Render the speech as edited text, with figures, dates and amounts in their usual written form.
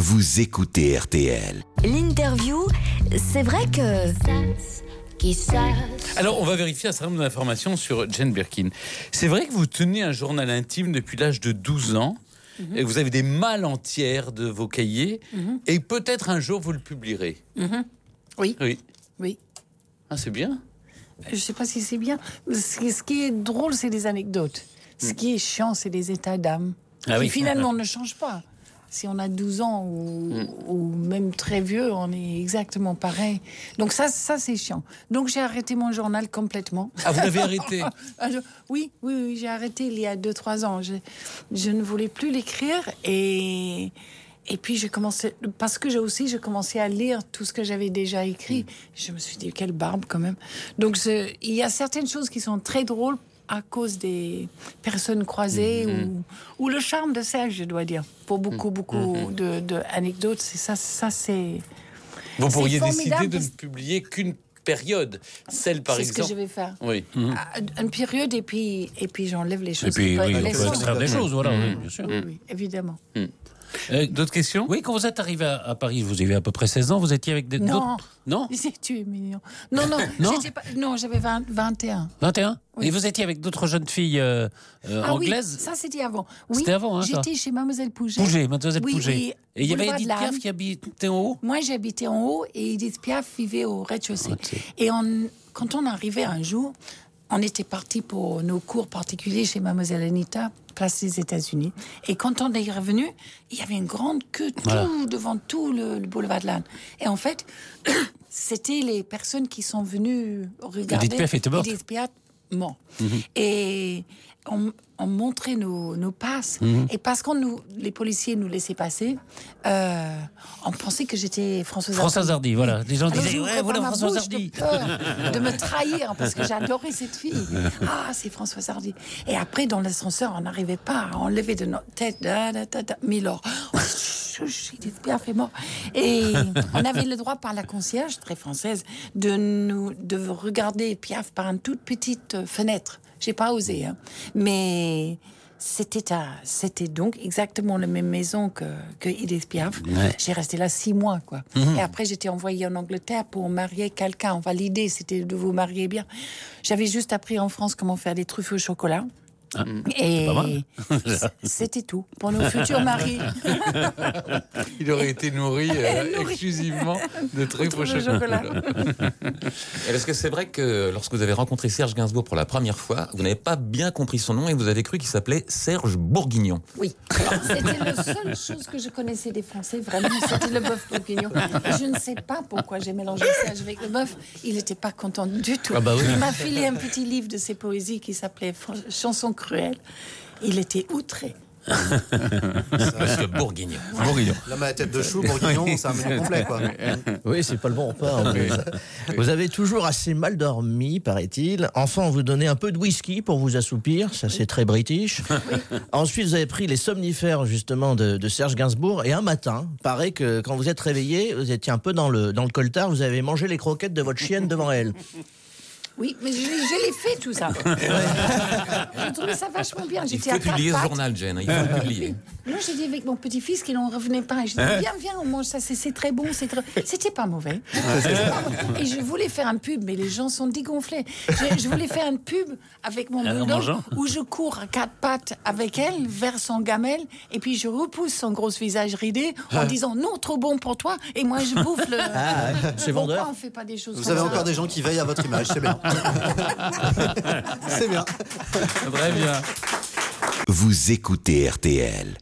Vous écoutez RTL. L'interview, c'est vrai que... Alors, on va vérifier un certain nombre d'informations sur Jane Birkin. C'est vrai que vous tenez un journal intime depuis l'âge de 12 ans et vous avez des malles entières de vos cahiers et peut-être un jour vous le publierez. Oui. Oui. Oui. Ah, c'est bien. Je ne sais pas si c'est bien. Ce qui est drôle, c'est les anecdotes. Ce qui est chiant, c'est les états d'âme. Qui finalement ne changent pas. Si on a 12 ans ou même très vieux, on est exactement pareil. Donc ça c'est chiant. Donc j'ai arrêté mon journal complètement. Ah, vous l'avez arrêté? Oui, j'ai arrêté il y a 2-3 ans. Je ne voulais plus l'écrire et puis j'ai commencé, parce que j'ai commencé à lire tout ce que j'avais déjà écrit. Je me suis dit, quelle barbe quand même. Donc il y a certaines choses qui sont très drôles à cause des personnes croisées ou le charme de Serge, je dois dire. Pour beaucoup de anecdotes, c'est ça c'est... Vous pourriez formidable décider de ne publier qu'une période, celle par exemple. C'est ce que je vais faire. Oui. Une période et puis j'enlève les choses. Et puis, qui peuvent on être peut extraire des choses, voilà, oui, bien sûr. Oui, évidemment. D'autres questions? Oui, quand vous êtes arrivé à Paris, vous avez à peu près 16 ans, vous étiez avec des... Non. Non. Tu es mignon. Non, j'avais 21. 21 Oui. Et vous étiez avec d'autres jeunes filles anglaises? Oui, ça c'était avant. Oui, c'était avant, hein, ça. J'étais chez Mademoiselle Pouget. Mademoiselle Pouget. Oui, et il y avait boulevard Edith de l'Âne. Piaf qui habitait en haut? Moi, j'habitais en haut et Edith Piaf vivait au rez-de-chaussée. Et quand on arrivait un jour, on était parti pour nos cours particuliers chez Mademoiselle Anita, place des États-Unis. Et quand on est revenu, il y avait une grande queue devant tout le boulevard de l'Âne. Et en fait, c'était les personnes qui sont venues regarder. Edith Piaf était morte. Edith Piaf mort. Et on montrait nos passes. Et parce que les policiers nous laissaient passer, on pensait que j'étais Françoise Hardy, voilà. Les gens disaient, j'ouvrais voilà pas ma Françoise bouche Hardy. de peur de me trahir, parce que j'adorais cette fille. Ah, c'est Françoise Hardy. Et après, dans l'ascenseur, on n'arrivait pas à enlever de notre tête. Milord. Edith Piaf est mort. Et on avait le droit par la concierge, très française, de regarder Piaf par une toute petite fenêtre. J'ai pas osé, hein. Mais c'était donc exactement la même maison que Edith Piaf. Ouais. J'ai resté là 6 mois, quoi. Et après, j'étais envoyée en Angleterre pour marier quelqu'un. Enfin, l'idée, c'était de vous marier bien. J'avais juste appris en France comment faire des truffes au chocolat. Et c'était tout pour nos futurs maris. Il aurait été nourri exclusivement de truffes au chocolat. Est-ce que c'est vrai que lorsque vous avez rencontré Serge Gainsbourg pour la première fois, vous n'avez pas bien compris son nom et vous avez cru qu'il s'appelait Serge Bourguignon? Oui, c'était la seule chose que je connaissais des Français, vraiment, c'était le bœuf bourguignon. Je ne sais pas pourquoi j'ai mélangé Serge avec le bœuf. Il n'était pas content du tout. Il m'a filé un petit livre de ses poésies qui s'appelait Chansons cruelles. Il était outré. Monsieur Bourguignon. L'homme à la tête de chou, Bourguignon, c'est un menu complet, quoi. Oui, c'est pas le bon repas. Vous avez toujours assez mal dormi, paraît-il. Enfin, on vous donnait un peu de whisky pour vous assoupir. Ça, c'est très british. Ensuite, vous avez pris les somnifères, justement, de Serge Gainsbourg. Et un matin, paraît que quand vous êtes réveillé, vous étiez un peu dans le coltard, vous avez mangé les croquettes de votre chienne devant elle. Oui, mais je l'ai fait tout ça. J'ai trouvé ça vachement bien. Il faut publier ce journal, Jane. Il faut le publier. Non, j'ai dit avec mon petit-fils qu'il n'en revenait pas. Et je dis, viens, on mange ça, c'est très bon. C'était pas mauvais. Et je voulais faire un pub, mais les gens sont dégonflés. Je voulais faire une pub avec mon bulldog où je cours à 4 pattes avec elle vers son gamelle et puis je repousse son gros visage ridé en disant non, trop bon pour toi. Et moi, je bouffe le... c'est vendeur. Pourquoi on fait pas des choses Vous avez encore des gens qui veillent à votre image, c'est bien. C'est bien. Très bien. Vous écoutez RTL.